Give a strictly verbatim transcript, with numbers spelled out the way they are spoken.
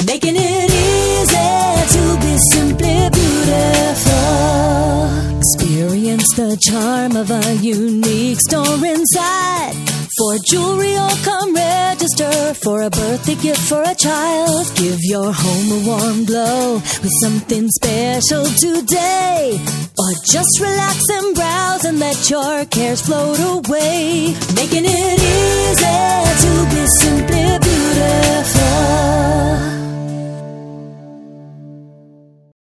Making it easy to be simply beautiful. Experience the charm of a unique store inside. For jewelry or come register for a birthday gift for a child. Give your home a warm glow with something special today. Or just relax and browse and let your cares float away. Making it